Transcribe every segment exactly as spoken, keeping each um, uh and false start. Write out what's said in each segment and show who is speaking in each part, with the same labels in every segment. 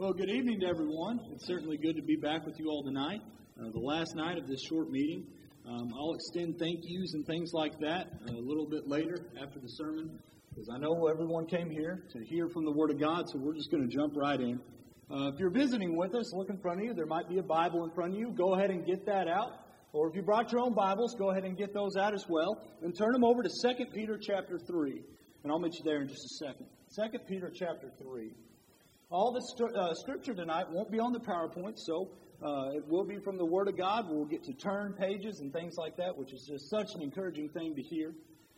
Speaker 1: Well, good evening to everyone. It's certainly good to be back with you all tonight, uh, the last night of this short meeting. Um, I'll extend thank yous and things like that a little bit later after the sermon, because I know everyone came here to hear from the Word of God, so we're just going to jump right in. Uh, if you're visiting with us, look in front of you. There might be a Bible in front of you. Go ahead and get that out. Or if you brought your own Bibles, go ahead and get those out as well. And turn them over to Second Peter chapter three. And I'll meet you there in just a second. Second Peter chapter three. All the st- uh, scripture tonight won't be on the PowerPoint, so uh, it will be from the Word of God. We'll get to turn pages and things like that, which is just such an encouraging thing to hear.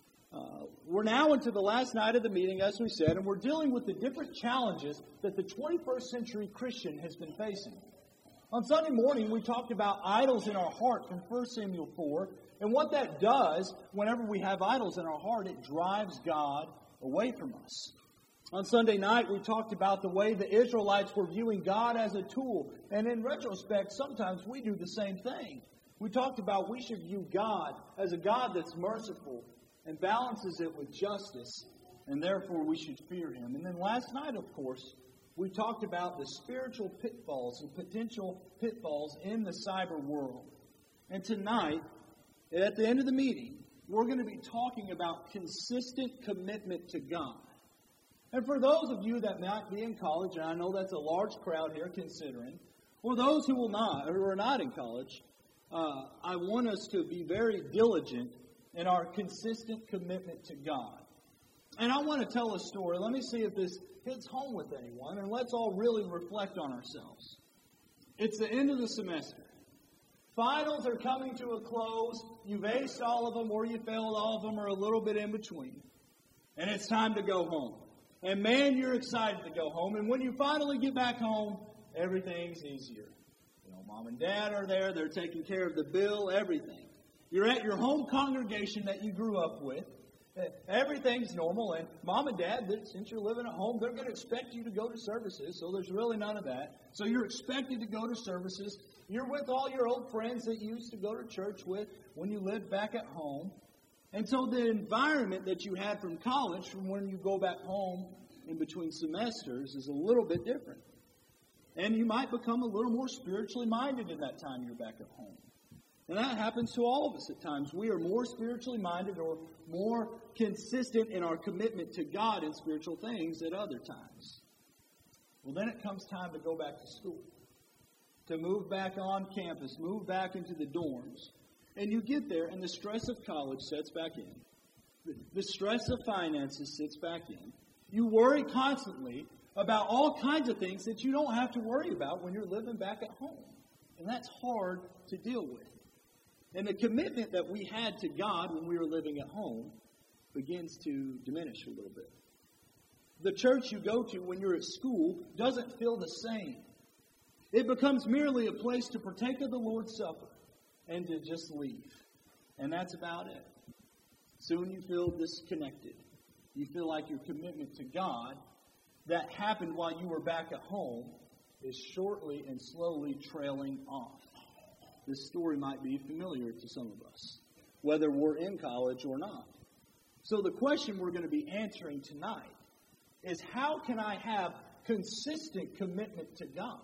Speaker 1: Uh, we're now into the last night of the meeting, as we said, and we're dealing with the different challenges that the twenty-first century Christian has been facing. On Sunday morning, we talked about idols in our heart from First Samuel four, and what that does whenever we have idols in our heart, it drives God away from us. On Sunday night, we talked about the way the Israelites were viewing God as a tool. And in retrospect, sometimes we do the same thing. We talked about we should view God as a God that's merciful and balances it with justice, and therefore we should fear Him. And then last night, of course, we talked about the spiritual pitfalls and potential pitfalls in the cyber world. And tonight, at the end of the meeting, we're going to be talking about consistent commitment to God. And for those of you that might be in college, and I know that's a large crowd here considering, or those who will not, or who are not in college, uh, I want us to be very diligent in our consistent commitment to God. And I want to tell a story. Let me see if this hits home with anyone, and let's all really reflect on ourselves. It's the end of the semester. Finals are coming to a close. You've aced all of them, or you failed all of them, or a little bit in between. And it's time to go home. And man, you're excited to go home. And when you finally get back home, everything's easier. You know, mom and dad are there. They're taking care of the bill, everything. You're at your home congregation that you grew up with. Everything's normal. And mom and dad, since you're living at home, they're going to expect you to go to services. So there's really none of that. So you're expected to go to services. You're with all your old friends that you used to go to church with when you lived back at home. And so the environment that you had from college, from when you go back home in between semesters, is a little bit different. And you might become a little more spiritually minded in that time you're back at home. And that happens to all of us at times. We are more spiritually minded or more consistent in our commitment to God in spiritual things at other times. Well, then it comes time to go back to school, to move back on campus, move back into the dorms. And you get there, and the stress of college sets back in. The stress of finances sits back in. You worry constantly about all kinds of things that you don't have to worry about when you're living back at home. And that's hard to deal with. And the commitment that we had to God when we were living at home begins to diminish a little bit. The church you go to when you're at school doesn't feel the same. It becomes merely a place to partake of the Lord's Supper and to just leave. And that's about it. Soon you feel disconnected. You feel like your commitment to God that happened while you were back at home is shortly and slowly trailing off. This story might be familiar to some of us, whether we're in college or not. So the question we're going to be answering tonight is, how can I have consistent commitment to God?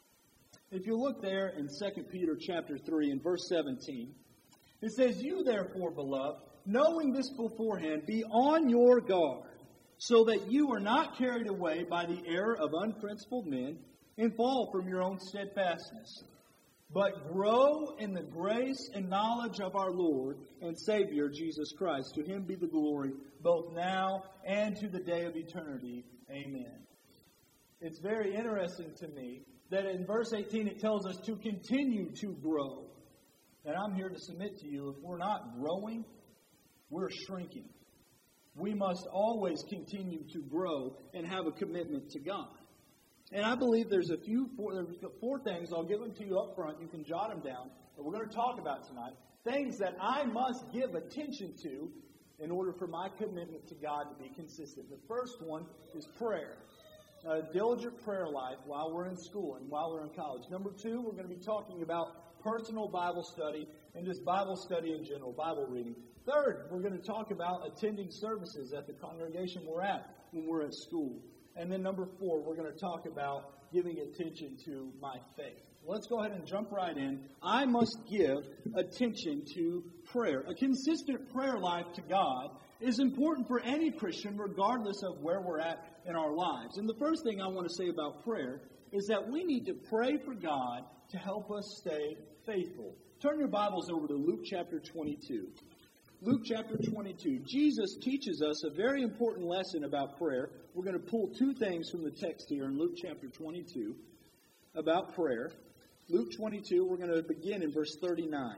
Speaker 1: If you look there in Second Peter chapter three and verse seventeen, it says, "You therefore, beloved, knowing this beforehand, be on your guard, so that you are not carried away by the error of unprincipled men and fall from your own steadfastness, but grow in the grace and knowledge of our Lord and Savior, Jesus Christ. To Him be the glory, both now and to the day of eternity. Amen." It's very interesting to me that in verse eighteen it tells us to continue to grow. And I'm here to submit to you, if we're not growing, we're shrinking. We must always continue to grow and have a commitment to God. And I believe there's a few, four, there's four things, I'll give them to you up front, you can jot them down, that we're going to talk about tonight. Things that I must give attention to in order for my commitment to God to be consistent. The first one is prayer. A diligent prayer life while we're in school and while we're in college. Number two, we're going to be talking about personal Bible study and just Bible study in general, Bible reading. Third, we're going to talk about attending services at the congregation we're at when we're at school. And then number four, we're going to talk about giving attention to my faith. Let's go ahead and jump right in. I must give attention to prayer. A consistent prayer life to God is important for any Christian, regardless of where we're at in our lives. And the first thing I want to say about prayer is that we need to pray for God to help us stay faithful. Turn your Bibles over to Luke chapter twenty-two. Luke chapter twenty-two. Jesus teaches us a very important lesson about prayer. We're going to pull two things from the text here in Luke chapter twenty-two about prayer. Luke twenty-two, we're going to begin in verse thirty-nine.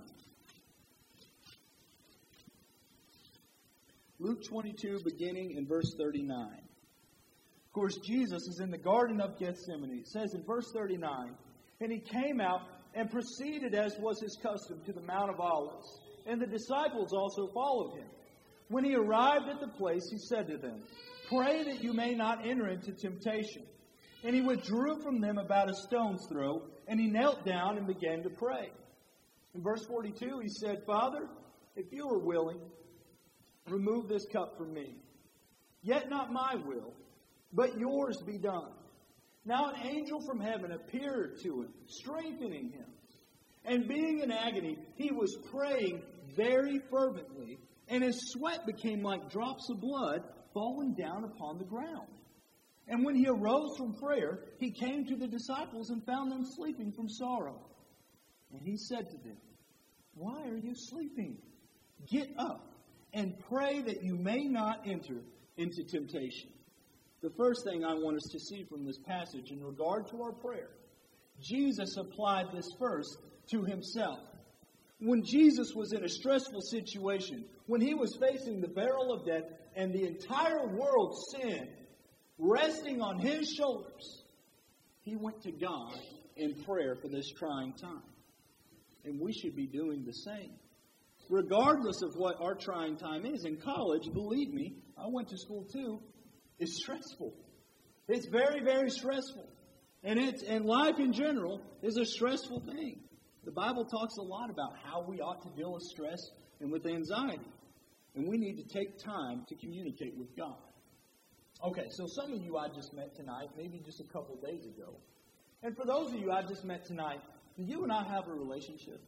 Speaker 1: Luke twenty-two, beginning in verse thirty-nine. Of course, Jesus is in the Garden of Gethsemane. It says in verse thirty-nine, "And he came out and proceeded, as was his custom, to the Mount of Olives. And the disciples also followed him. When he arrived at the place, he said to them, 'Pray that you may not enter into temptation.' And he withdrew from them about a stone's throw, and he knelt down and began to pray." In verse forty-two, he said, "Father, if you are willing, remove this cup from me. Yet not my will, but yours be done." Now an angel from heaven appeared to him, strengthening him. And being in agony, he was praying very fervently, and his sweat became like drops of blood falling down upon the ground. And when he arose from prayer, he came to the disciples and found them sleeping from sorrow. And he said to them, "Why are you sleeping? Get up and pray that you may not enter into temptation." The first thing I want us to see from this passage in regard to our prayer, Jesus applied this first to himself. When Jesus was in a stressful situation, when he was facing the barrel of death and the entire world's sin resting on his shoulders, he went to God in prayer for this trying time. And we should be doing the same. Regardless of what our trying time is. In college, believe me, I went to school too, it's stressful. It's very, very stressful. And it's and life in general is a stressful thing. The Bible talks a lot about how we ought to deal with stress and with anxiety. And we need to take time to communicate with God. Okay, so some of you I just met tonight, maybe just a couple days ago. And for those of you I just met tonight, do you and I have a relationship?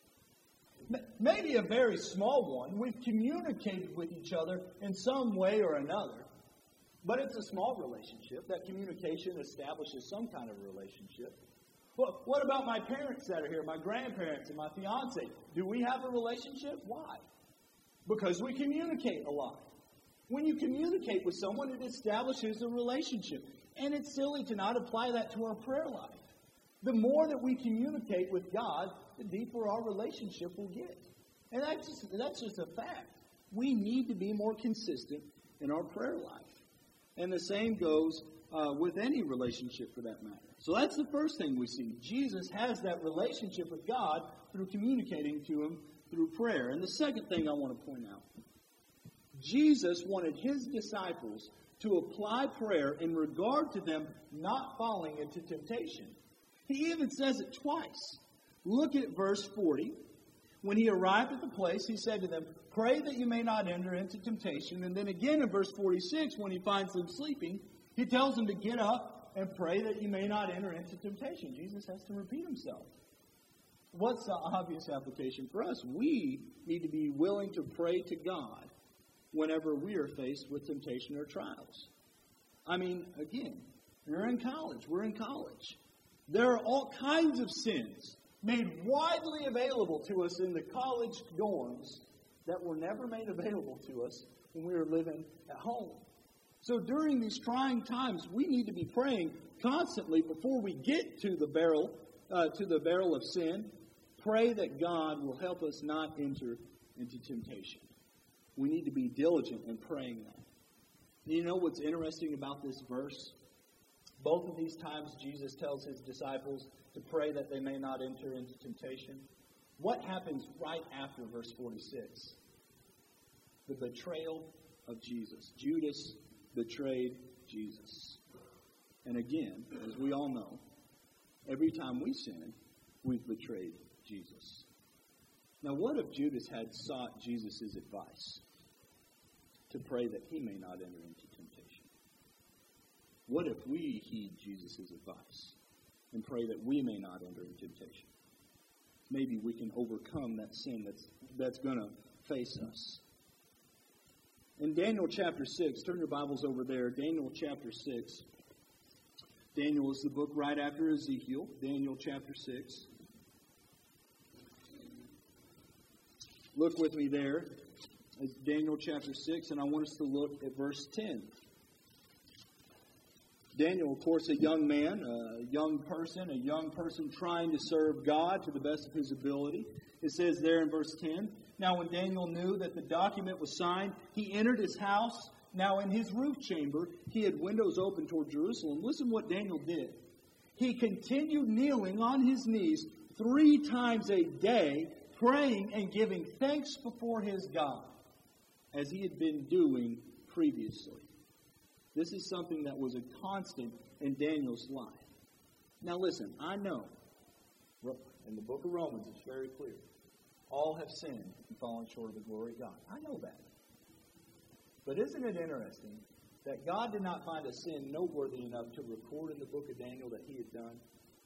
Speaker 1: Maybe a very small one. We've communicated with each other in some way or another. But it's a small relationship. That communication establishes some kind of relationship. Well, what about my parents that are here, my grandparents and my fiance? Do we have a relationship? Why? Because we communicate a lot. When you communicate with someone, it establishes a relationship. And it's silly to not apply that to our prayer life. The more that we communicate with God, the deeper our relationship will get. And that's just, that's just a fact. We need to be more consistent in our prayer life. And the same goes uh, with any relationship for that matter. So that's the first thing we see. Jesus has that relationship with God through communicating to him through prayer. And the second thing I want to point out, Jesus wanted his disciples to apply prayer in regard to them not falling into temptation. He even says it twice. Look at verse forty. When he arrived at the place, he said to them, "Pray that you may not enter into temptation." And then again in verse forty-six, when he finds them sleeping, he tells them to get up and pray that you may not enter into temptation. Jesus has to repeat himself. What's the obvious application for us? We need to be willing to pray to God whenever we are faced with temptation or trials. I mean, again, you're in college. We're in college. There are all kinds of sins made widely available to us in the college dorms that were never made available to us when we were living at home. So during these trying times, we need to be praying constantly before we get to the barrel, uh, to the barrel of sin. Pray that God will help us not enter into temptation. We need to be diligent in praying that. You know what's interesting about this verse? Both of these times, Jesus tells his disciples to pray that they may not enter into temptation. What happens right after verse forty-six? The betrayal of Jesus. Judas betrayed Jesus. And again, as we all know, every time we sin, we've betrayed Jesus. Now, what if Judas had sought Jesus' advice to pray that he may not enter into temptation? what if we heed Jesus' advice and pray that we may not enter into temptation? Maybe we can overcome that sin that's, that's going to face us. In Daniel chapter six, turn your Bibles over there. Daniel chapter six. Daniel is the book right after Ezekiel. Daniel chapter six. Look with me there. It's Daniel chapter six, and I want us to look at verse ten. Daniel, of course, a young man, a young person, a young person trying to serve God to the best of his ability. It says there in verse ten, "Now when Daniel knew that the document was signed, he entered his house. Now in his roof chamber, he had windows open toward Jerusalem." Listen what Daniel did. He continued kneeling on his knees three times a day, praying and giving thanks before his God, as he had been doing previously. This is something that was a constant in Daniel's life. Now listen, I know, in the book of Romans it's very clear, all have sinned and fallen short of the glory of God. I know that. But isn't it interesting that God did not find a sin noteworthy enough to record in the book of Daniel that he had done?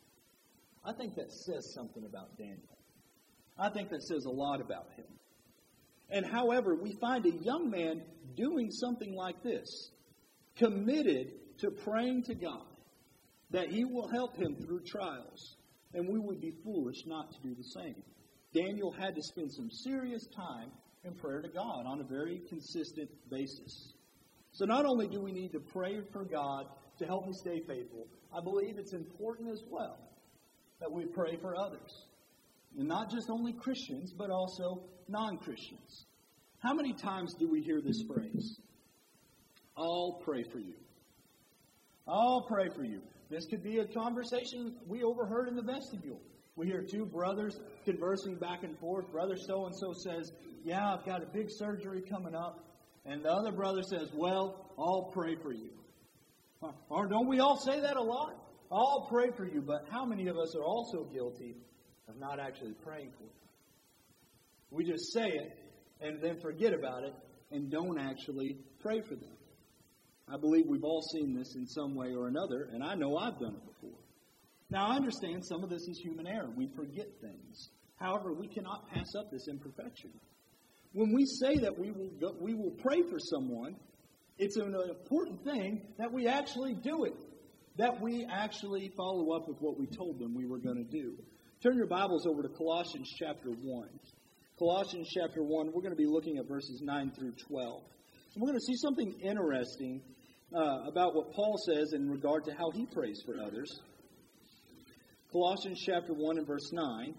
Speaker 1: I think that says something about Daniel. I think that says a lot about him. And however, we find a young man doing something like this, committed to praying to God that he will help him through trials. And we would be foolish not to do the same. Daniel had to spend some serious time in prayer to God on a very consistent basis. So not only do we need to pray for God to help me stay faithful, I believe it's important as well that we pray for others. And not just only Christians, but also non-Christians. How many times do we hear this phrase? I'll pray for you. I'll pray for you. This could be a conversation we overheard in the vestibule. We hear two brothers conversing back and forth. Brother so-and-so says, yeah, I've got a big surgery coming up. And the other brother says, well, I'll pray for you. Or don't we all say that a lot? I'll pray for you. But how many of us are also guilty of not actually praying for them? We just say it and then forget about it and don't actually pray for them. I believe we've all seen this in some way or another, and I know I've done it before. Now, I understand some of this is human error. We forget things. However, we cannot pass up this imperfection. When we say that we will go, we will pray for someone, it's an important thing that we actually do it, that we actually follow up with what we told them we were going to do. Turn your Bibles over to Colossians chapter one. Colossians chapter one, we're going to be looking at verses nine through twelve. And we're going to see something interesting uh, about what Paul says in regard to how he prays for others. Colossians chapter one and verse nine.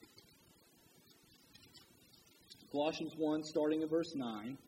Speaker 1: Colossians one, starting in verse nine.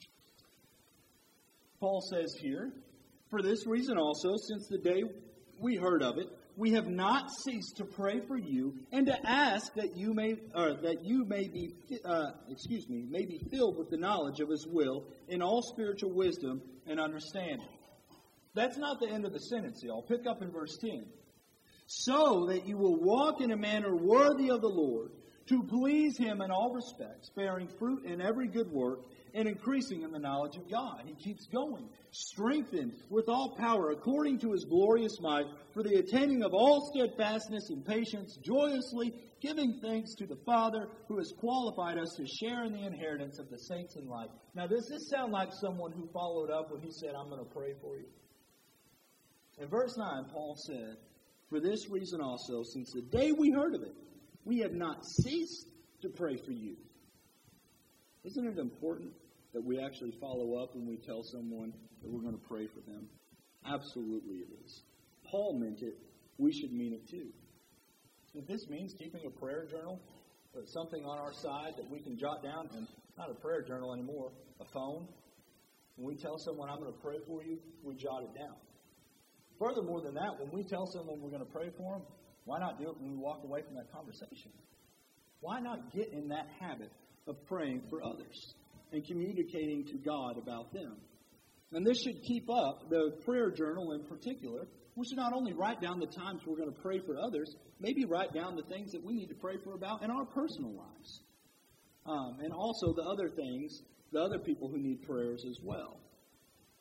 Speaker 1: Paul says here, "For this reason also, since the day we heard of it, we have not ceased to pray for you and to ask that you may, or that you may be, uh, excuse me, may be filled with the knowledge of His will in all spiritual wisdom and understanding." That's not the end of the sentence, y'all. Pick up in verse ten. "So that you will walk in a manner worthy of the Lord, to please Him in all respects, bearing fruit in every good work, and increasing in the knowledge of God." He keeps going. "Strengthened with all power according to His glorious might, for the attaining of all steadfastness and patience, joyously giving thanks to the Father who has qualified us to share in the inheritance of the saints in light." Now, does this sound like someone who followed up when he said, "I'm going to pray for you"? In verse nine, Paul said, "For this reason also, since the day we heard of it, we have not ceased to pray for you." Isn't it important that we actually follow up when we tell someone that we're going to pray for them? Absolutely it is. Paul meant it. We should mean it too. If this means keeping a prayer journal, or something on our side that we can jot down, and not a prayer journal anymore, a phone, when we tell someone, "I'm going to pray for you," we jot it down. Furthermore than that, when we tell someone we're going to pray for them, why not do it when we walk away from that conversation? Why not get in that habit of praying for others and communicating to God about them? And this should keep up, the prayer journal in particular. We should not only write down the times we're going to pray for others, maybe write down the things that we need to pray for about in our personal lives. Um, and also the other things, the other people who need prayers as well.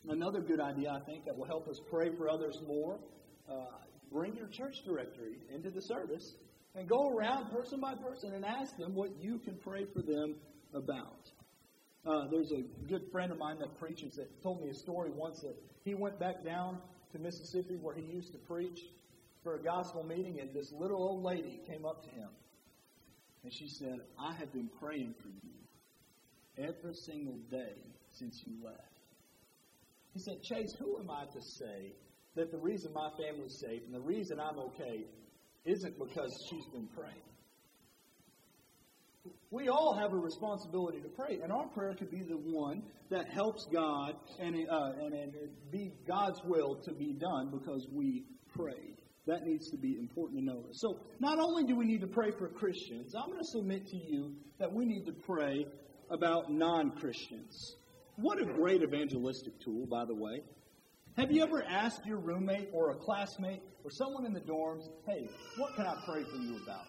Speaker 1: Another good idea, I think, that will help us pray for others more, uh, bring your church directory into the service and go around person by person and ask them what you can pray for them about. Uh, there's a good friend of mine that preaches that told me a story once that he went back down to Mississippi where he used to preach for a gospel meeting, and this little old lady came up to him. And she said, I have been praying for you every single day since you left. He said, Chase, who am I to say that the reason my family's safe and the reason I'm okay isn't because she's been praying? We all have a responsibility to pray, and our prayer could be the one that helps God and, uh, and, and be God's will to be done because we prayed. That needs to be important to notice. So not only do we need to pray for Christians, I'm going to submit to you that we need to pray about non-Christians. What a great evangelistic tool, by the way. Have you ever asked your roommate or a classmate or someone in the dorms, hey, what can I pray for you about?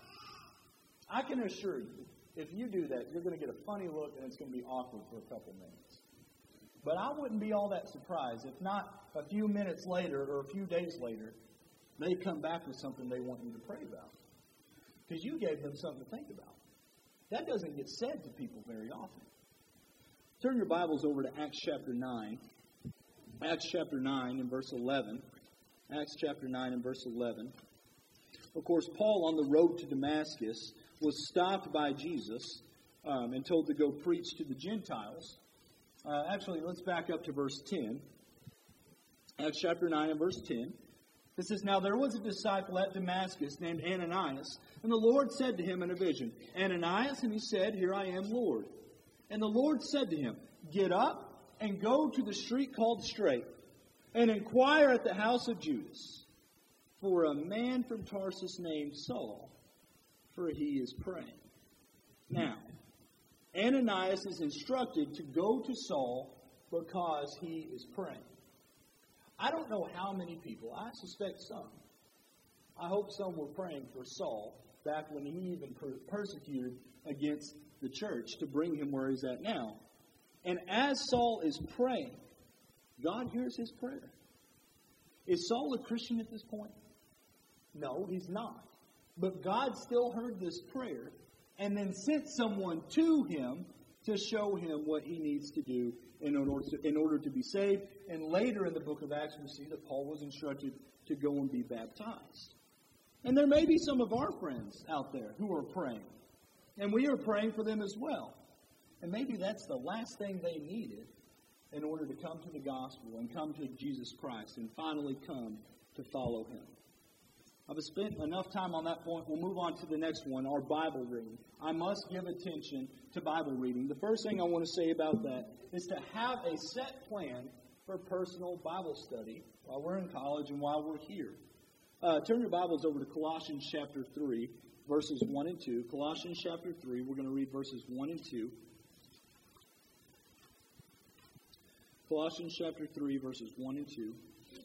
Speaker 1: I can assure you, if you do that, you're going to get a funny look and it's going to be awkward for a couple minutes. But I wouldn't be all that surprised if not a few minutes later or a few days later, they come back with something they want you to pray about. Because you gave them something to think about. That doesn't get said to people very often. Turn your Bibles over to Acts chapter nine. Acts chapter nine and verse eleven. Acts chapter nine and verse eleven. Of course, Paul on the road to Damascus was stopped by Jesus um, and told to go preach to the Gentiles. Uh, actually, let's back up to verse ten. Acts chapter nine and verse ten. It says, Now there was a disciple at Damascus named Ananias, and the Lord said to him in a vision, Ananias, and he said, Here I am, Lord. And the Lord said to him, Get up and go to the street called Straight, and inquire at the house of Judas for a man from Tarsus named Saul, for he is praying. Now, Ananias is instructed to go to Saul because he is praying. I don't know how many people, I suspect some. I hope some were praying for Saul back when he even per- persecuted against the church to bring him where he's at now. And as Saul is praying, God hears his prayer. Is Saul a Christian at this point? No, he's not. But God still heard this prayer and then sent someone to him to show him what he needs to do in order to, in order to be saved. And later in the book of Acts, we see that Paul was instructed to go and be baptized. And there may be some of our friends out there who are praying. And we are praying for them as well. And maybe that's the last thing they needed in order to come to the gospel and come to Jesus Christ and finally come to follow him. I've spent enough time on that point. We'll move on to the next one, our Bible reading. I must give attention to Bible reading. The first thing I want to say about that is to have a set plan for personal Bible study while we're in college and while we're here. Uh, turn your Bibles over to Colossians chapter three, verses one and two. Colossians chapter three, we're going to read verses one and two. Colossians chapter three, verses one and two.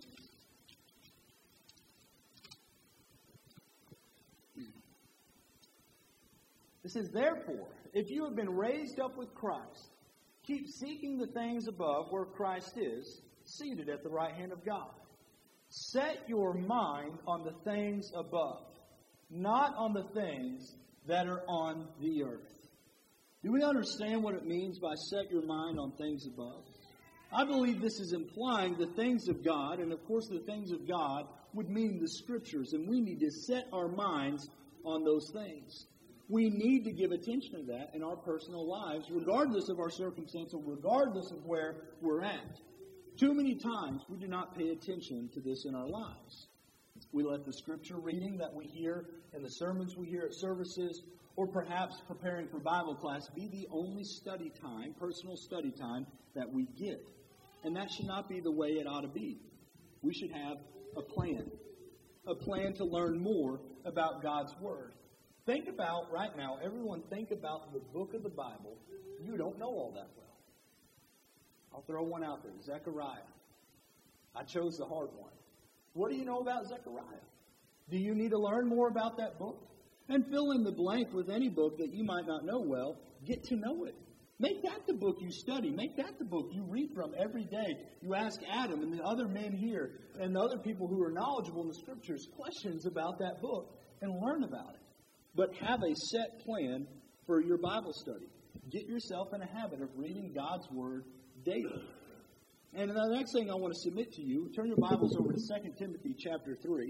Speaker 1: It says, Therefore, if you have been raised up with Christ, keep seeking the things above where Christ is, seated at the right hand of God. Set your mind on the things above, not on the things that are on the earth. Do we understand what it means by set your mind on things above? I believe this is implying the things of God, and of course the things of God would mean the Scriptures, and we need to set our minds on those things. We need to give attention to that in our personal lives, regardless of our circumstance or regardless of where we're at. Too many times we do not pay attention to this in our lives. We let the Scripture reading that we hear and the sermons we hear at services, or perhaps preparing for Bible class, be the only study time, personal study time, that we get. And that should not be the way it ought to be. We should have a plan. A plan to learn more about God's Word. Think about, right now, everyone think about the book of the Bible you don't know all that well. I'll throw one out there, Zechariah. I chose the hard one. What do you know about Zechariah? Do you need to learn more about that book? And fill in the blank with any book that you might not know well. Get to know it. Make that the book you study. Make that the book you read from every day. You ask Adam and the other men here and the other people who are knowledgeable in the Scriptures questions about that book and learn about it. But have a set plan for your Bible study. Get yourself in a habit of reading God's Word daily. And the next thing I want to submit to you, turn your Bibles over to Second Timothy chapter three.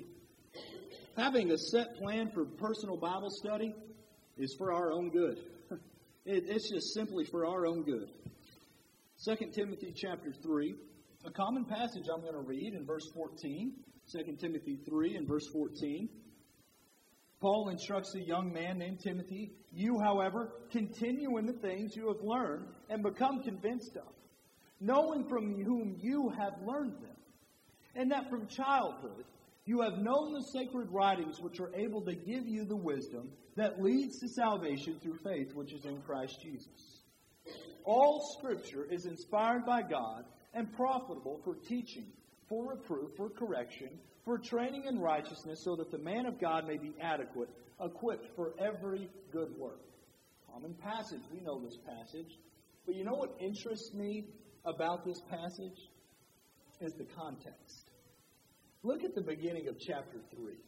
Speaker 1: Having a set plan for personal Bible study is for our own good. It, it's just simply for our own good. Second Timothy chapter three, a common passage I'm going to read in verse fourteen. Second Timothy three and verse fourteen. Paul instructs a young man named Timothy, "You, however, continue in the things you have learned and become convinced of, knowing from whom you have learned them, and that from childhood you have known the sacred writings which are able to give you the wisdom that leads to salvation through faith which is in Christ Jesus. All Scripture is inspired by God and profitable for teaching, for reproof, for correction, for training in righteousness, so that the man of God may be adequate, equipped for every good work." Common passage. We know this passage. But you know what interests me about this passage? Is the context. Look at the beginning of chapter three.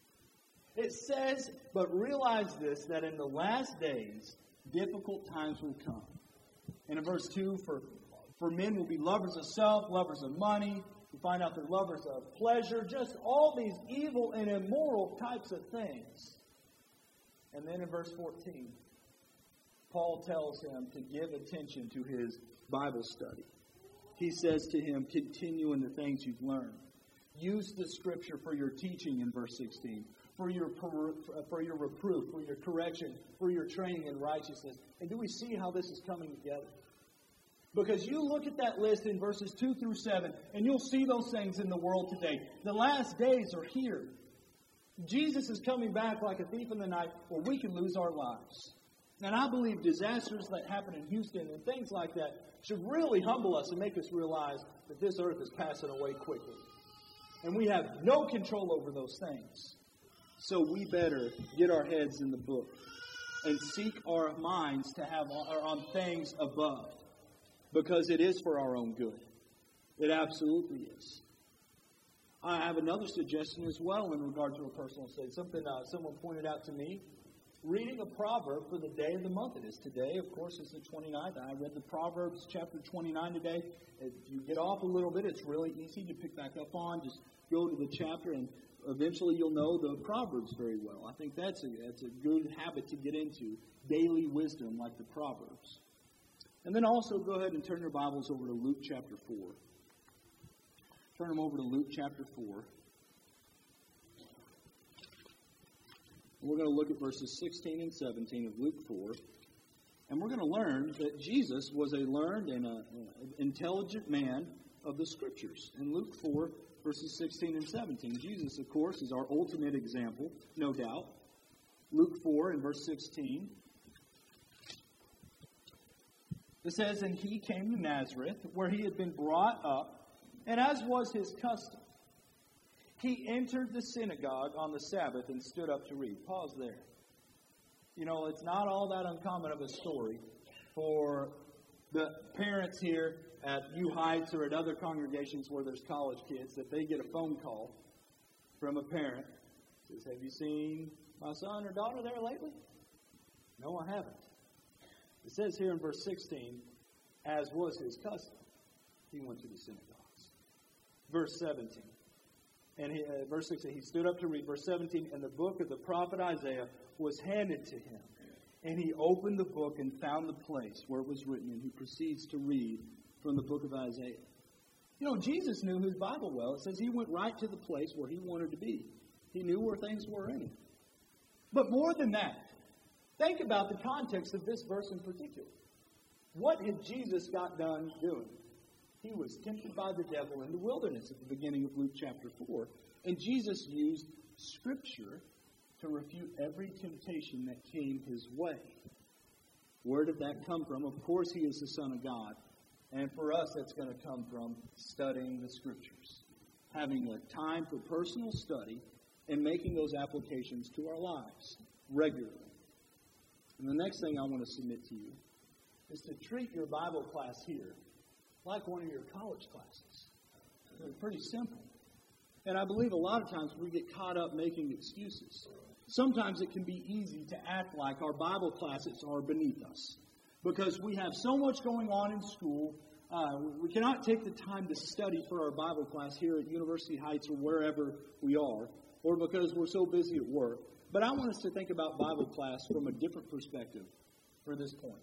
Speaker 1: It says, "But realize this, that in the last days, difficult times will come." And in verse two, for, for men will be lovers of self, lovers of money. You find out they're lovers of pleasure, just all these evil and immoral types of things. And then in verse fourteen, Paul tells him to give attention to his Bible study. He says to him, continue in the things you've learned. Use the Scripture for your teaching in verse sixteen, for your for your reproof, for your correction, for your training in righteousness. And do we see how this is coming together? Because you look at that list in verses two through seven, and you'll see those things in the world today. The last days are here. Jesus is coming back like a thief in the night, or we can lose our lives. And I believe disasters that happen in Houston and things like that should really humble us and make us realize that this earth is passing away quickly. And we have no control over those things. So we better get our heads in the book and seek our minds to have are on things above. Because it is for our own good. It absolutely is. I have another suggestion as well in regard to a personal study. Something uh, someone pointed out to me. Reading a proverb for the day of the month. It is today, of course, it's the twenty-ninth. I read the Proverbs chapter twenty-nine today. If you get off a little bit, it's really easy to pick back up on. Just go to the chapter and eventually you'll know the Proverbs very well. I think that's a, that's a good habit to get into. Daily wisdom like the Proverbs. And then also go ahead and turn your Bibles over to Luke chapter four. Turn them over to Luke chapter four. We're going to look at verses sixteen and seventeen of Luke four. And we're going to learn that Jesus was a learned and a, an intelligent man of the Scriptures. In Luke four, verses sixteen and seventeen. Jesus, of course, is our ultimate example, no doubt. Luke four and verse sixteen. It says, "And he came to Nazareth, where he had been brought up, and as was his custom, he entered the synagogue on the Sabbath and stood up to read." Pause there. You know, it's not all that uncommon of a story for the parents here at U Heights or at other congregations where there's college kids that they get a phone call from a parent. Says, "Have you seen my son or daughter there lately?" "No, I haven't." It says here in verse sixteen, as was his custom, he went to the synagogues. Verse seventeen. And he, uh, verse sixteen, he stood up to read. Verse seventeen, "And the book of the prophet Isaiah was handed to him. And he opened the book and found the place where it was written." And he proceeds to read from the book of Isaiah. You know, Jesus knew his Bible well. It says he went right to the place where he wanted to be. He knew where things were in it. But more than that, think about the context of this verse in particular. What had Jesus got done doing? He was tempted by the devil in the wilderness at the beginning of Luke chapter four. And Jesus used Scripture to refute every temptation that came his way. Where did that come from? Of course, he is the Son of God. And for us, that's going to come from studying the Scriptures. Having a time for personal study and making those applications to our lives regularly. And the next thing I want to submit to you is to treat your Bible class here like one of your college classes. They're pretty simple. And I believe a lot of times we get caught up making excuses. Sometimes it can be easy to act like our Bible classes are beneath us because we have so much going on in school. Uh, we cannot take the time to study for our Bible class here at University Heights or wherever we are, or because we're so busy at work. But I want us to think about Bible class from a different perspective for this point.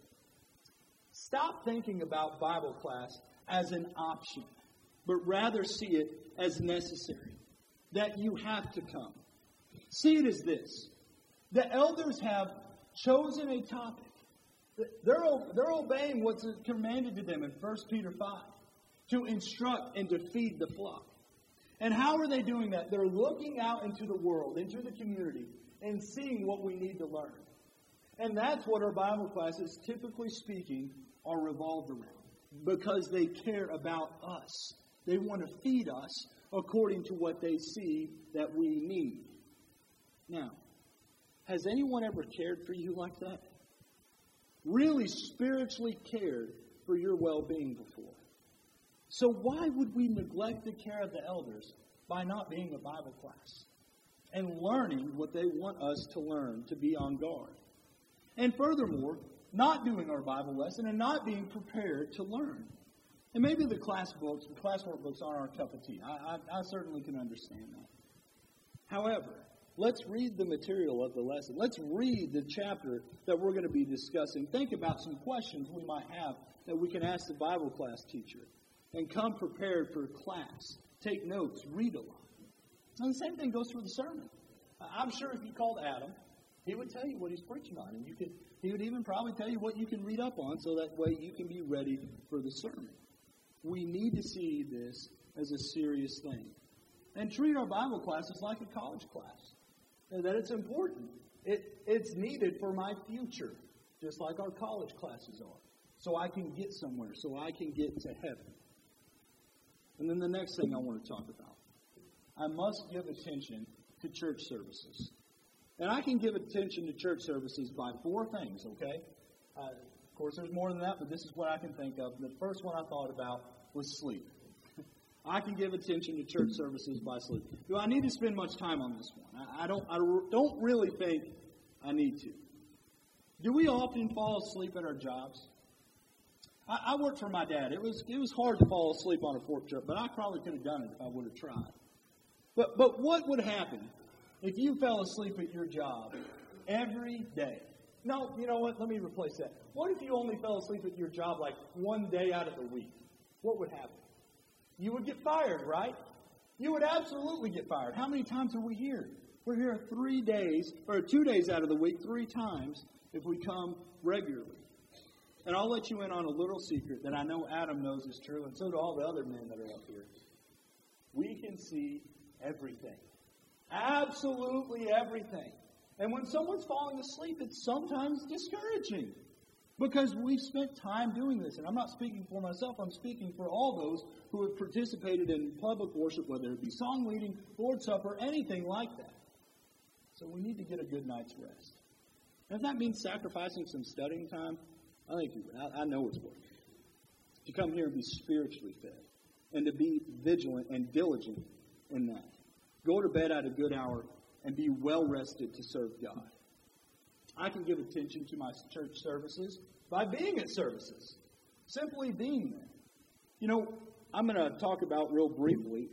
Speaker 1: Stop thinking about Bible class as an option, but rather see it as necessary, that you have to come. See it as this. The elders have chosen a topic. They're, they're obeying what's commanded to them in First Peter five, to instruct and to feed the flock. And how are they doing that? They're looking out into the world, into the community, and seeing what we need to learn. And that's what our Bible classes, typically speaking, are revolved around. Because they care about us. They want to feed us according to what they see that we need. Now, has anyone ever cared for you like that? Really spiritually cared for your well-being before? So why would we neglect the care of the elders by not being a Bible class and learning what they want us to learn, to be on guard? And furthermore, not doing our Bible lesson and not being prepared to learn. And maybe the class books, the classwork books aren't our cup of tea. I, I, I certainly can understand that. However, let's read the material of the lesson. Let's read the chapter that we're going to be discussing. Think about some questions we might have that we can ask the Bible class teacher. And come prepared for class. Take notes. Read a lot. And the same thing goes for the sermon. I'm sure if you called Adam, he would tell you what he's preaching on. And you could, he would even probably tell you what you can read up on so that way you can be ready for the sermon. We need to see this as a serious thing. And treat our Bible classes like a college class. And that it's important. It, it's needed for my future, just like our college classes are. So I can get somewhere, so I can get to heaven. And then the next thing I want to talk about. I must give attention to church services. And I can give attention to church services by four things, okay? Uh, of course, there's more than that, but this is what I can think of. The first one I thought about was sleep. I can give attention to church services by sleep. Do I need to spend much time on this one? I, I don't. I don't really think I need to. Do we often fall asleep at our jobs? I, I worked for my dad. It was it was hard to fall asleep on a fork truck, but I probably could have done it if I would have tried. But but what would happen if you fell asleep at your job every day? No, you know what? Let me replace that. What if you only fell asleep at your job like one day out of the week? What would happen? You would get fired, right? You would absolutely get fired. How many times are we here? We're here three days, or two days out of the week, three times if we come regularly. And I'll let you in on a little secret that I know Adam knows is true, and so do all the other men that are up here. We can see everything. Absolutely everything. And when someone's falling asleep, it's sometimes discouraging. Because we've spent time doing this. And I'm not speaking for myself. I'm speaking for all those who have participated in public worship, whether it be song leading, Lord's Supper, anything like that. So we need to get a good night's rest. And if that means sacrificing some studying time, I think you would. I, I know it's worth it. To come here and be spiritually fed. And to be vigilant and diligent in that. Go to bed at a good hour and be well rested to serve God. I can give attention to my church services by being at services. Simply being there. You know, I'm going to talk about real briefly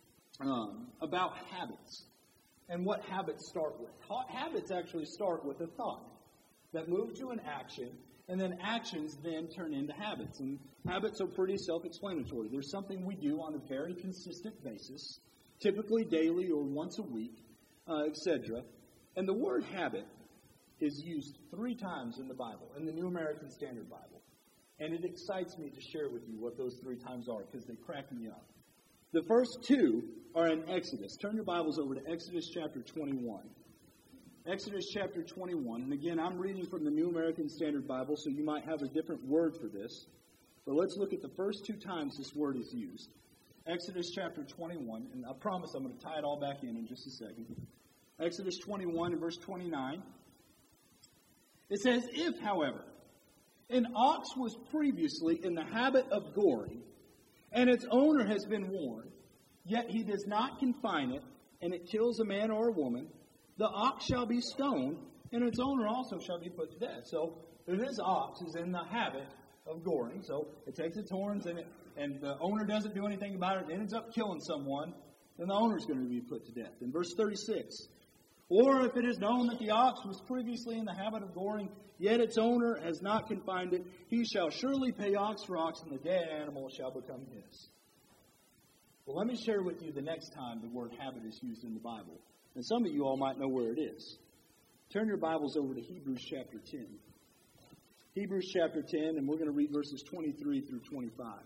Speaker 1: um, about habits and what habits start with. Habits actually start with a thought that move to an action, and then actions then turn into habits. And habits are pretty self-explanatory. There's something we do on a very consistent basis, typically daily or once a week, uh, et cetera. And the word habit is used three times in the Bible, in the New American Standard Bible. And it excites me to share with you what those three times are, because they crack me up. The first two are in Exodus. Turn your Bibles over to Exodus chapter twenty-one. Exodus chapter twenty-one. And again, I'm reading from the New American Standard Bible, so you might have a different word for this. But let's look at the first two times this word is used. Exodus chapter twenty-one, and I promise I'm going to tie it all back in in just a second. Exodus twenty-one and verse twenty-nine. It says, if, however, An ox was previously in the habit of goring, and its owner has been warned, yet he does not confine it, and it kills a man or a woman, the ox shall be stoned, and its owner also shall be put to death. So if this ox is in the habit of goring, so it takes its horns and it, and the owner doesn't do anything about it, it ends up killing someone, then the owner is going to be put to death. In verse thirty-six, or if it is known that the ox was previously in the habit of goring, yet its owner has not confined it, he shall surely pay ox for ox, and the dead animal shall become his. Well, let me share with you the next time the word habit is used in the Bible. And some of you all might know where it is. Turn your Bibles over to Hebrews chapter ten. Hebrews chapter ten, and we're going to read verses twenty-three through twenty-five.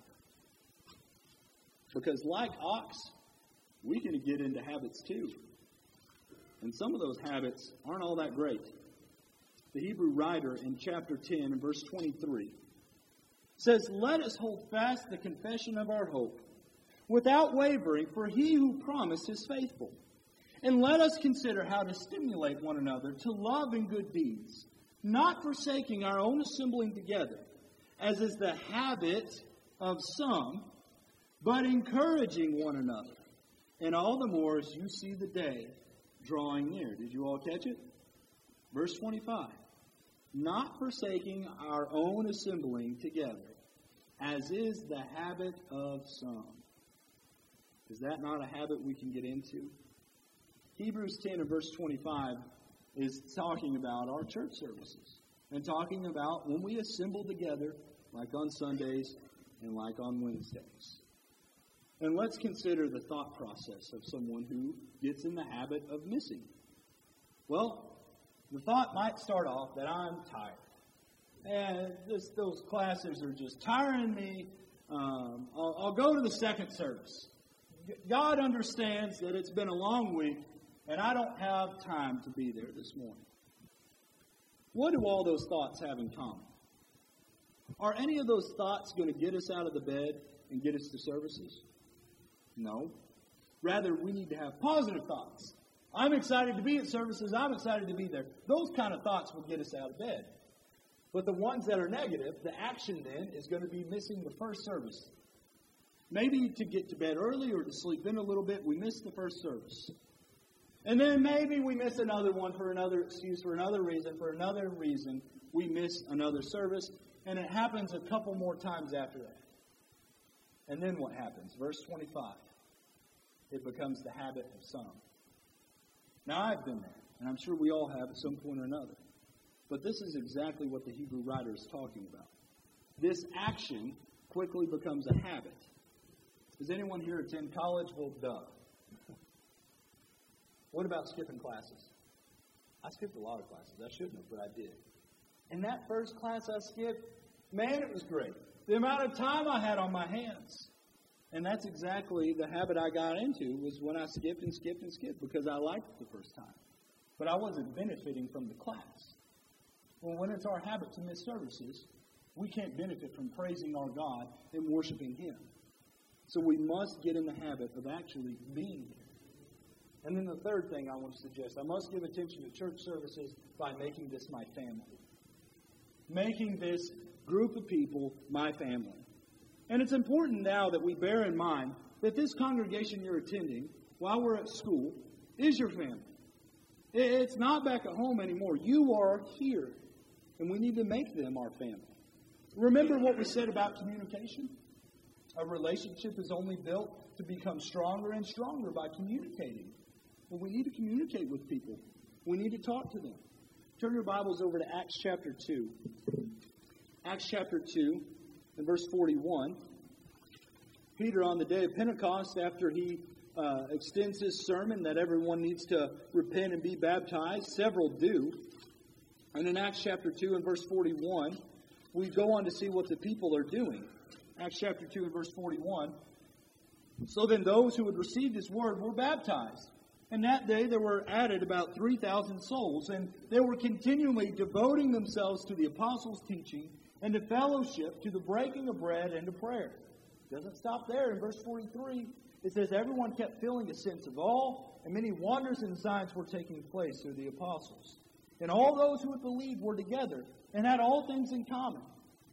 Speaker 1: Because like ox, we can get into habits too. And some of those habits aren't all that great. The Hebrew writer in chapter ten and verse twenty-three says, let us hold fast the confession of our hope without wavering, for he who promised is faithful. And let us consider how to stimulate one another to love and good deeds, not forsaking our own assembling together, as is the habit of some, but encouraging one another, and all the more as you see the day drawing near. Did you all catch it? Verse twenty-five. Not forsaking our own assembling together, as is the habit of some. Is that not a habit we can get into? Hebrews ten and verse twenty-five is talking about our church services and talking about when we assemble together, like on Sundays and like on Wednesdays. And let's consider the thought process of someone who gets in the habit of missing. Well, the thought might start off that I'm tired. And this, those classes are just tiring me. Um, I'll, I'll go to the second service. God understands that it's been a long week, and I don't have time to be there this morning. What do all those thoughts have in common? Are any of those thoughts going to get us out of the bed and get us to services? No. Rather, we need to have positive thoughts. I'm excited to be at services. I'm excited to be there. Those kind of thoughts will get us out of bed. But the ones that are negative, the action then is going to be missing the first service. Maybe to get to bed early or to sleep in a little bit, we miss the first service. And then maybe we miss another one for another excuse, for another reason, for another reason. We miss another service. And it happens a couple more times after that. And then what happens? Verse twenty-five. It becomes the habit of some. Now, I've been there, and I'm sure we all have at some point or another. But this is exactly what the Hebrew writer is talking about. This action quickly becomes a habit. Does anyone here attend college? Well, duh. What about skipping classes? I skipped a lot of classes. I shouldn't have, but I did. And that first class I skipped, man, it was great. The amount of time I had on my hands. And that's exactly the habit I got into, was when I skipped and skipped and skipped, because I liked it the first time. But I wasn't benefiting from the class. Well, when it's our habit to miss services, we can't benefit from praising our God and worshiping Him. So we must get in the habit of actually being here. And then the third thing I want to suggest, I must give attention to church services by making this my family. Making this group of people my family. And it's important now that we bear in mind that this congregation you're attending while we're at school is your family. It's not back at home anymore. You are here. And we need to make them our family. Remember what we said about communication? A relationship is only built to become stronger and stronger by communicating. But we need to communicate with people. We need to talk to them. Turn your Bibles over to Acts chapter two. Acts chapter two and verse forty-one. Peter, on the day of Pentecost, after he uh, extends his sermon that everyone needs to repent and be baptized, several do. And in Acts chapter two and verse forty-one, we go on to see what the people are doing. Acts chapter two and verse forty-one. So then those who had received his word were baptized. And that day there were added about three thousand souls, and they were continually devoting themselves to the apostles' teaching and to fellowship, to the breaking of bread and to prayer. It doesn't stop there. In verse forty-three, it says, everyone kept feeling a sense of awe, and many wonders and signs were taking place through the apostles. And all those who had believed were together and had all things in common.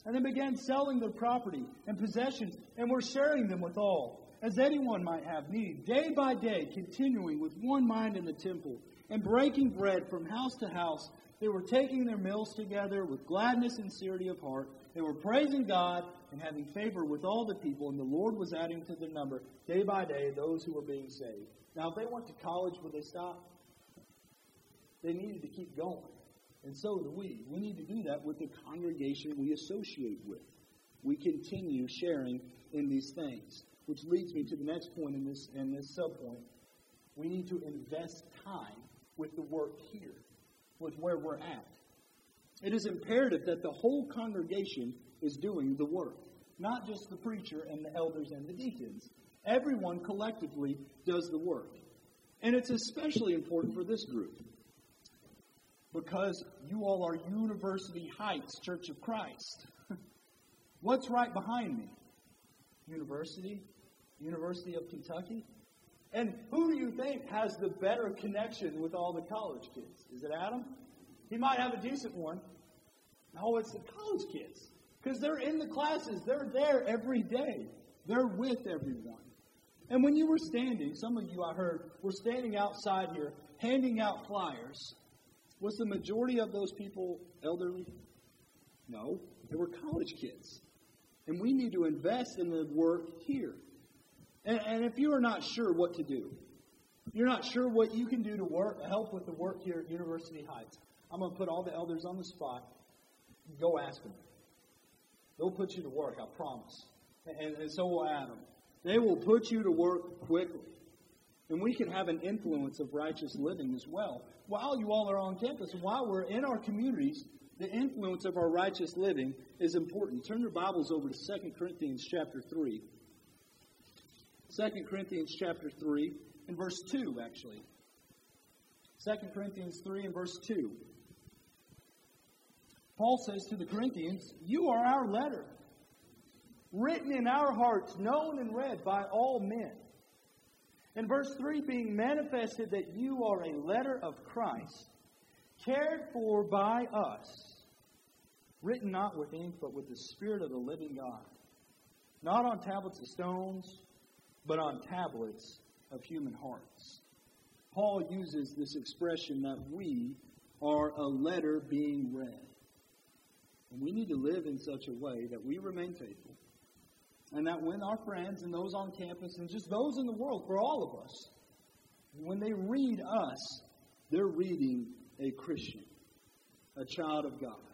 Speaker 2: And they began selling their property and possessions and were sharing them with all, as anyone might have need, day by day, continuing with one mind in the temple and breaking bread from house to house. They were taking their meals together with gladness and sincerity of heart. They were praising God and having favor with all the people, and the Lord was adding to their number day by day those who were being saved. Now, if they went to college, would they stop? They needed to keep going. And so do we. We need to do that with the congregation we associate with. We continue sharing in these things. Which leads me to the next point in this, in this subpoint. We need to invest time with the work here, with where we're at. It is imperative that the whole congregation is doing the work, not just the preacher and the elders and the deacons. Everyone collectively does the work. And it's especially important for this group, because you all are University Heights Church of Christ. What's right behind me? University? University of Kentucky? And who do you think has the better connection with all the college kids? Is it Adam? He might have a decent one. No, it's the college kids. Because they're in the classes. They're there every day. They're with everyone. And when you were standing, some of you I heard were standing outside here handing out flyers. Was the majority of those people elderly? No, they were college kids. And we need to invest in the work here. And, and if you are not sure what to do, you're not sure what you can do to work, help with the work here at University Heights, I'm going to put all the elders on the spot. Go ask them. They'll put you to work, I promise. And, and so will Adam. They will put you to work quickly. And we can have an influence of righteous living as well. While you all are on campus, and while we're in our communities, the influence of our righteous living is important. Turn your Bibles over to Second Corinthians chapter three. Second Corinthians chapter three and verse two, actually. Second Corinthians three and verse two. Paul says to the Corinthians, "You are our letter, written in our hearts, known and read by all men." In verse three, being manifested that you are a letter of Christ, cared for by us, written not with ink, but with the Spirit of the living God, not on tablets of stones, but on tablets of human hearts. Paul uses this expression that we are a letter being read. And we need to live in such a way that we remain faithful. And that when our friends and those on campus and just those in the world, for all of us, when they read us, they're reading a Christian, a child of God.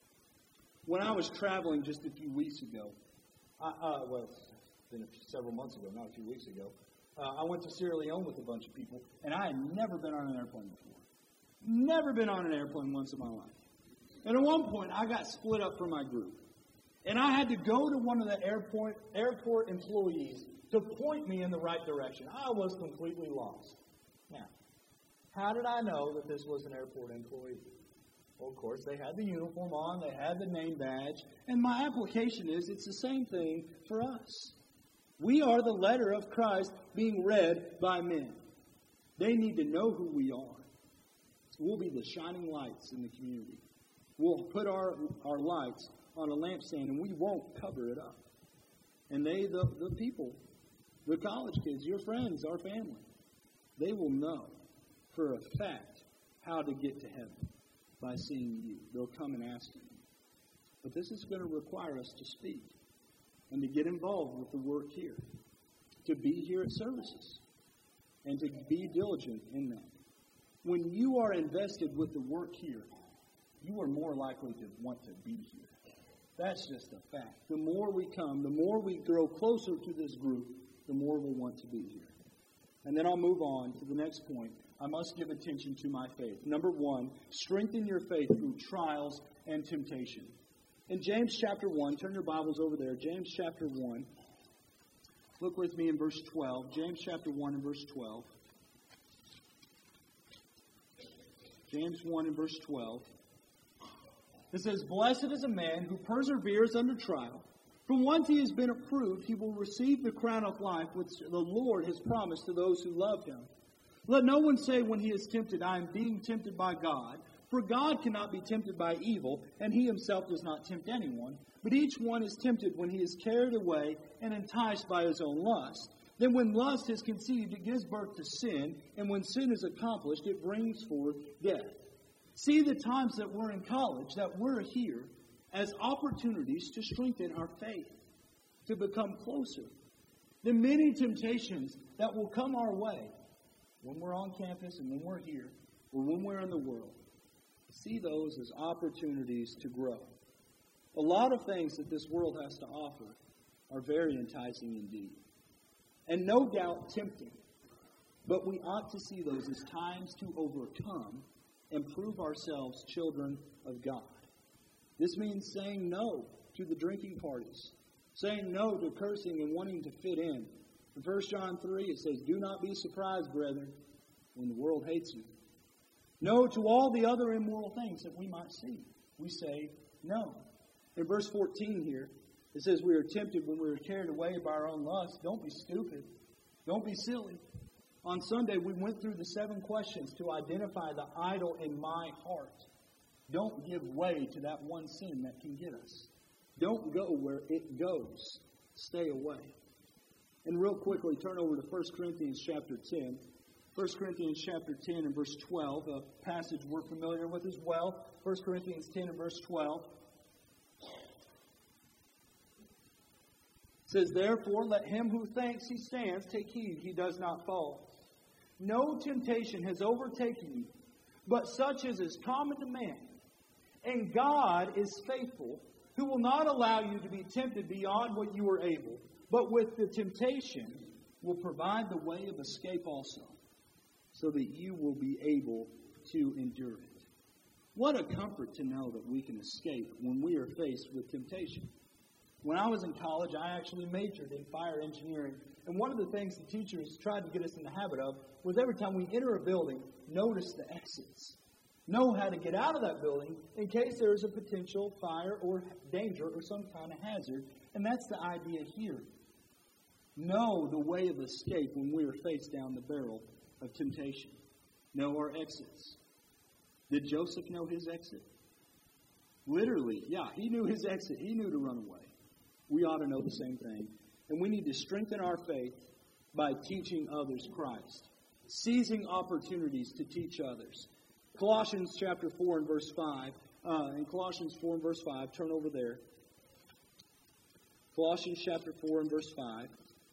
Speaker 2: When I was traveling just a few weeks ago, I, uh, well, it's been a few, several months ago, not a few weeks ago, uh, I went to Sierra Leone with a bunch of people, and I had never been on an airplane before. Never been on an airplane once in my life. And at one point, I got split up from my group. And I had to go to one of the airport airport employees to point me in the right direction. I was completely lost. Now, how did I know that this was an airport employee? Well, of course, they had the uniform on, they had the name badge, and my application is it's the same thing for us. We are the letter of Christ being read by men. They need to know who we are. We'll be the shining lights in the community. We'll put our, our lights on a lampstand, and we won't cover it up. And they, the, the people, the college kids, your friends, our family, they will know for a fact how to get to heaven by seeing you. They'll come and ask you. But this is going to require us to speak and to get involved with the work here, to be here at services, and to be diligent in that. When you are invested with the work here, you are more likely to want to be here. That's just a fact. The more we come, the more we grow closer to this group, the more we'll want to be here. And then I'll move on to the next point. I must give attention to my faith. Number one, strengthen your faith through trials and temptation. In James chapter one, turn your Bibles over there. James chapter one. Look with me in verse twelve. James chapter one and verse twelve. James one and verse twelve. It says, "Blessed is a man who perseveres under trial. For once he has been approved, he will receive the crown of life which the Lord has promised to those who love him. Let no one say when he is tempted, I am being tempted by God. For God cannot be tempted by evil, and he himself does not tempt anyone. But each one is tempted when he is carried away and enticed by his own lust. Then when lust is conceived, it gives birth to sin, and when sin is accomplished, it brings forth death. See the times that we're in college, that we're here, as opportunities to strengthen our faith, to become closer. The many temptations that will come our way when we're on campus and when we're here, or when we're in the world. See those as opportunities to grow. A lot of things that this world has to offer are very enticing indeed, and no doubt tempting. But we ought to see those as times to overcome and prove ourselves children of God. This means saying no to the drinking parties, saying no to cursing and wanting to fit in. In First John three, it says, "Do not be surprised, brethren, when the world hates you." No to all the other immoral things that we might see. We say no. In verse fourteen here, it says we are tempted when we are carried away by our own lust. Don't be stupid. Don't be silly. On Sunday, we went through the seven questions to identify the idol in my heart. Don't give way to that one sin that can get us. Don't go where it goes. Stay away. And real quickly, turn over to First Corinthians chapter ten. First Corinthians chapter ten and verse twelve, a passage we're familiar with as well. First Corinthians ten and verse twelve. It says, "Therefore, let him who thinks he stands take heed he does not fall. No temptation has overtaken you, but such as is common to man. And God is faithful, who will not allow you to be tempted beyond what you are able, but with the temptation will provide the way of escape also, so that you will be able to endure it." What a comfort to know that we can escape when we are faced with temptation. When I was in college, I actually majored in fire engineering. And one of the things the teachers tried to get us in the habit of was every time we enter a building, notice the exits. Know how to get out of that building in case there is a potential fire or danger or some kind of hazard. And that's the idea here. Know the way of escape when we are faced down the barrel of temptation. Know our exits. Did Joseph know his exit? Literally, yeah, he knew his exit. He knew to run away. We ought to know the same thing. And we need to strengthen our faith by teaching others Christ. Seizing opportunities to teach others. Colossians chapter four and verse five. Uh, in Colossians four and verse five, turn over there. Colossians chapter four and verse five.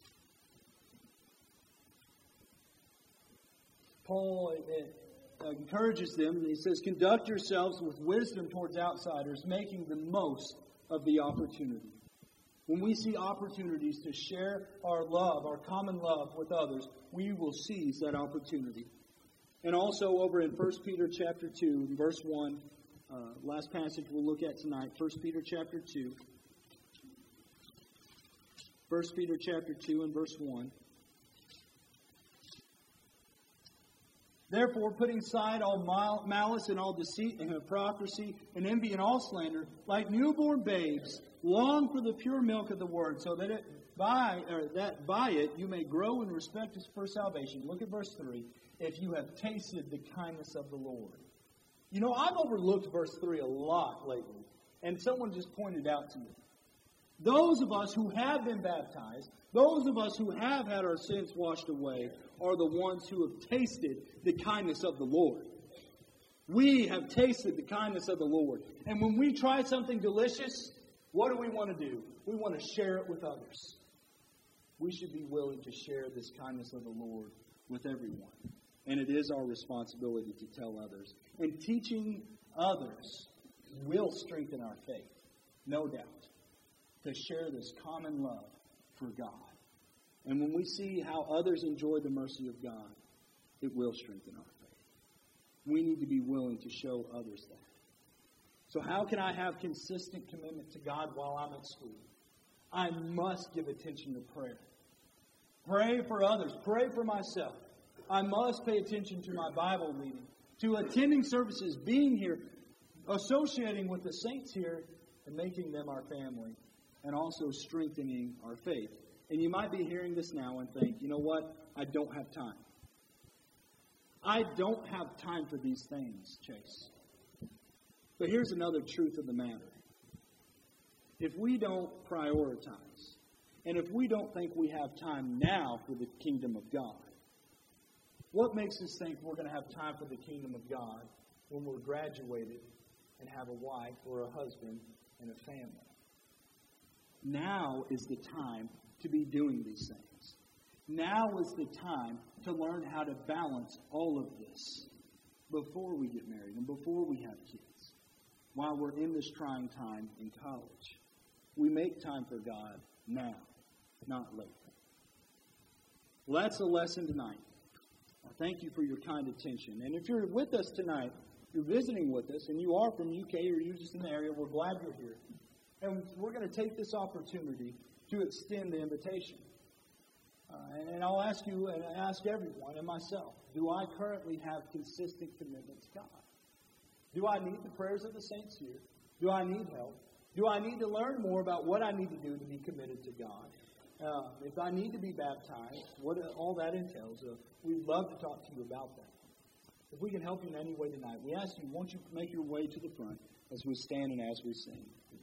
Speaker 2: Paul uh, encourages them, and he says, "Conduct yourselves with wisdom towards outsiders, making the most of the opportunity." When we see opportunities to share our love, our common love with others, we will seize that opportunity. And also over in First Peter chapter two, verse one, uh, last passage we'll look at tonight, First Peter chapter two. First Peter chapter two and verse one. "Therefore, putting aside all mal- malice and all deceit and hypocrisy and envy and all slander, like newborn babes, long for the pure milk of the word, so that it by or that by it you may grow in respect for salvation." Look at verse three. "If you have tasted the kindness of the Lord." You know, I've overlooked verse three a lot lately, and someone just pointed out to me. Those of us who have been baptized, those of us who have had our sins washed away, are the ones who have tasted the kindness of the Lord. We have tasted the kindness of the Lord. And when we try something delicious, what do we want to do? We want to share it with others. We should be willing to share this kindness of the Lord with everyone. And it is our responsibility to tell others. And teaching others will strengthen our faith, no doubt, to share this common love for God. And when we see how others enjoy the mercy of God, it will strengthen our faith. We need to be willing to show others that. So how can I have consistent commitment to God while I'm at school? I must give attention to prayer. Pray for others. Pray for myself. I must pay attention to my Bible reading, to attending services, being here, associating with the saints here, and making them our family, and also strengthening our faith. And you might be hearing this now and think, you know what? I don't have time. I don't have time for these things, Chase.
Speaker 1: But here's another truth of the matter. If we don't prioritize, and if we don't think we have time now for the kingdom of God, what makes us think we're going to have time for the kingdom of God when we're graduated and have a wife or a husband and a family? Now is the time to be doing these things. Now is the time to learn how to balance all of this before we get married and before we have kids, while we're in this trying time in college. We make time for God now, not later. Well, that's the lesson tonight. I thank you for your kind attention. And if you're with us tonight, you're visiting with us, and you are from U K or you're just in the area, we're glad you're here. And we're going to take this opportunity to extend the invitation. Uh, and, and I'll ask you, and I ask everyone, and myself, do I currently have consistent commitment to God? Do I need the prayers of the saints here? Do I need help? Do I need to learn more about what I need to do to be committed to God? Uh, if I need to be baptized, what all that entails, uh, we'd love to talk to you about that. If we can help you in any way tonight, we ask you, won't you make your way to the front as we stand and as we sing.